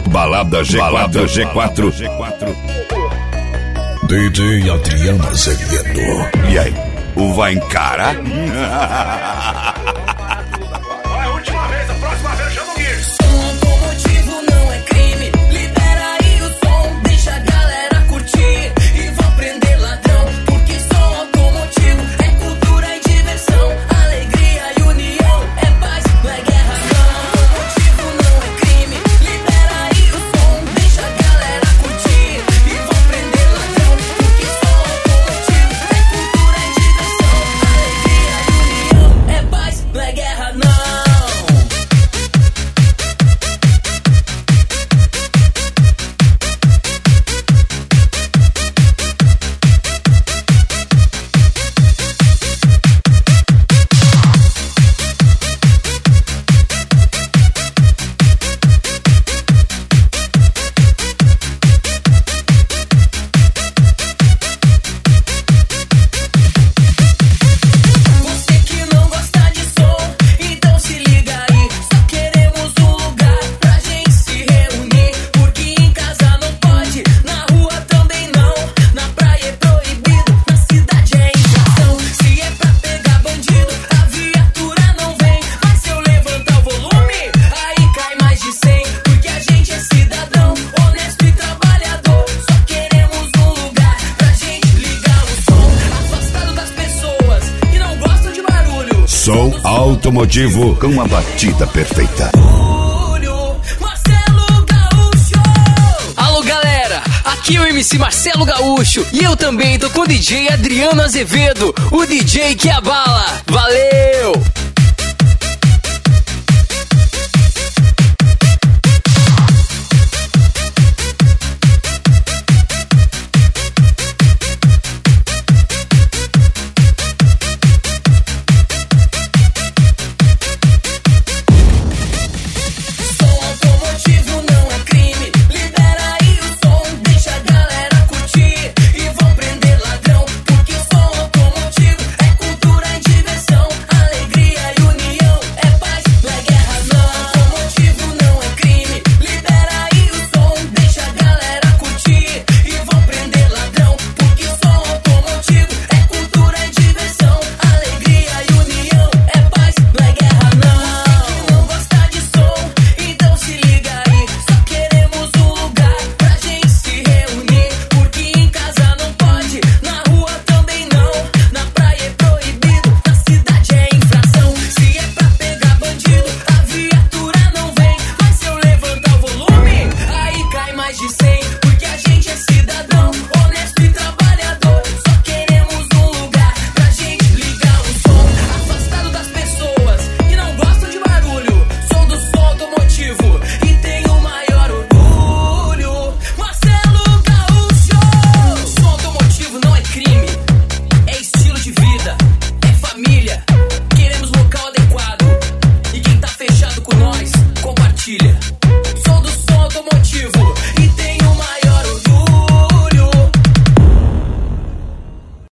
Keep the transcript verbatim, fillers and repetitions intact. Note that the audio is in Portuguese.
Balada G quatro, Balada G quatro. D J Adriano Azevedo. E aí, o vai encarar? Vai, a última vez, a próxima vez chama o Guir. Som automotivo não é crime. Libera aí o som, deixa a galera curtir. E vão prender ladrão, porque som automotivo é cultura e diversão, alegria e união, é paz, não é guerra não. Automotivo não é crime. Libera aí o som, deixa a galera curtir. E vão prender ladrão, porque som automotivo é cultura e diversão, alegria e união, é paz, não é guerra não. Você que não gosta de som, então se liga aí. Só queremos um lugar pra gente se reunir. Porque em casa não pode, na rua também não. Na praia é proibido, na cidade é infração. Se é pra pegar bandido, a viatura não vem. Mas se eu levantar o volume, aí cai mais de cem. Porque a gente é cidadão, honesto e trabalhador. Só queremos um lugar pra gente ligar o som. Afastado das pessoas que não gostam de barulho. Som automotivo com a batida perfeita. Barulho, Marcelo Gaúcho. Alô galera, aqui é o M C Marcelo Gaúcho e eu também tô com o D J Adriano Azevedo, o D J que abala. Valeu!